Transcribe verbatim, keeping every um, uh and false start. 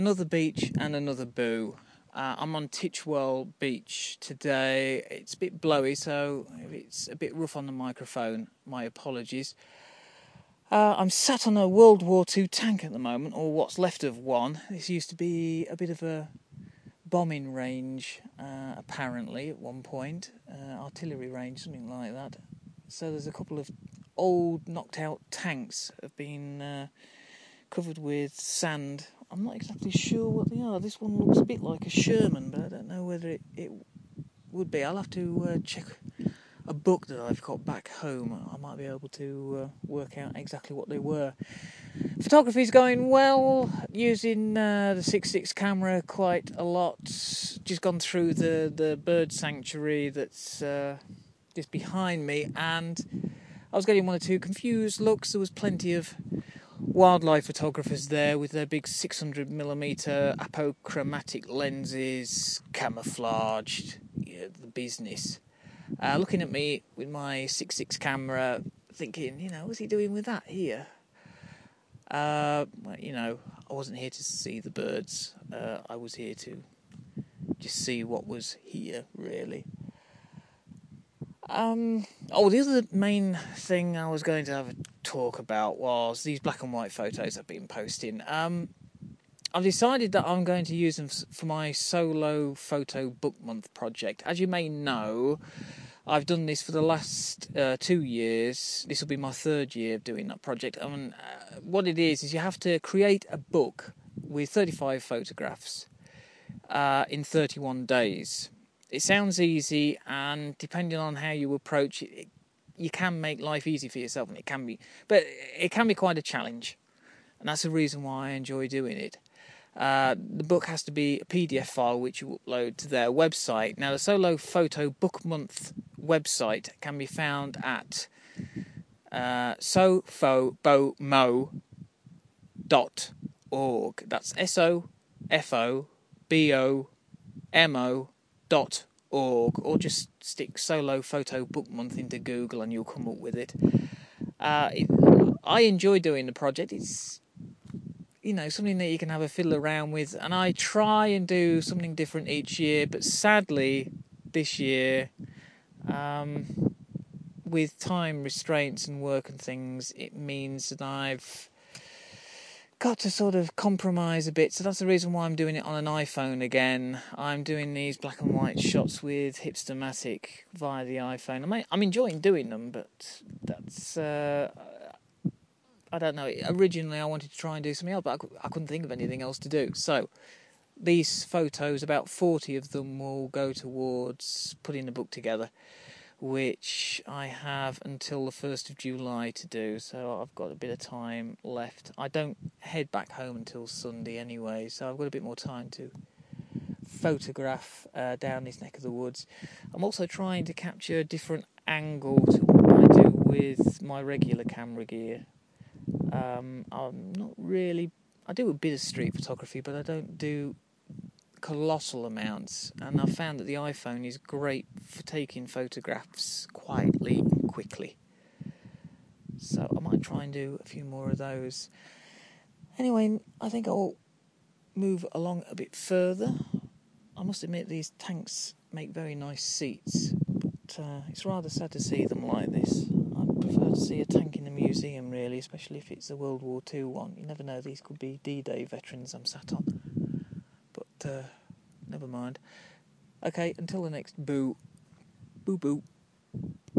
Another beach and another boo. Uh, I'm on Titchwell Beach today. It's a bit blowy, so if it's a bit rough on the microphone, my apologies. Uh, I'm sat on a World War Two tank at the moment, or what's left of one. This used to be a bit of a bombing range, uh, apparently, at one point. Uh, artillery range, something like that. So there's a couple of old, knocked-out tanks that have been uh, covered with sand. I'm not exactly sure what they are. This one looks a bit like a Sherman, but I don't know whether it, it would be. I'll have to uh, check a book that I've got back home. I might be able to uh, work out exactly what they were. Photography's going well, using uh, the six six camera quite a lot. Just gone through the, the bird sanctuary that's uh, just behind me, and I was getting one or two confused looks. There was plenty of wildlife photographers there with their big six hundred millimeter apochromatic lenses, camouflaged, yeah, the business. Uh, looking at me with my six six camera, thinking, you know, what's he doing with that here? Uh, well, you know, I wasn't here to see the birds. Uh, I was here to just see what was here, really. Um, oh, the other main thing I was going to have a talk about was these black and white photos I've been posting. Um, I've decided that I'm going to use them for my solo photo book month project. As you may know, I've done this for the last uh, two years. This will be my third year of doing that project. I mean, uh, what it is, is you have to create a book with thirty-five photographs uh, in thirty-one days. It sounds easy, and depending on how you approach it, it, you can make life easy for yourself, and it can be, but it can be quite a challenge, and that's the reason why I enjoy doing it. Uh, the book has to be a P D F file which you upload to their website. Now, the Solo Photo Book Month website can be found at uh, sofobomo dot org. That's S O F O B O M O dot org, or just stick Solo Photo Book Month into Google and you'll come up with it. Uh, it I enjoy doing the project. It's, you know, something that you can have a fiddle around with, and I try and do something different each year, but sadly this year, um, with time restraints and work and things, it means that I've got to sort of compromise a bit. So that's the reason why I'm doing it on an iPhone again. I'm doing these black and white shots with Hipstamatic via the iPhone. I'm, I'm enjoying doing them, but that's uh, I don't know. Originally I wanted to try and do something else, but I, could, I couldn't think of anything else to do. So these photos, about forty of them, will go towards putting the book together, which I have until the first of July to do, so I've got a bit of time left. I don't head back home until Sunday anyway, so I've got a bit more time to photograph uh, down this neck of the woods. I'm also trying to capture a different angle to what I do with my regular camera gear. Um, I'm not really... I do a bit of street photography, but I don't do colossal amounts, and I've found that the iPhone is great for taking photographs quietly and quickly, so I might try and do a few more of those. Anyway, I think I'll move along a bit further. I must admit these tanks make very nice seats, but uh, it's rather sad to see them like this. I'd prefer to see a tank in a museum, really, especially if it's a World War Two one. You never know, these could be D-Day veterans I'm sat on. But uh, never mind. Okay, until the next boo. Boo boo.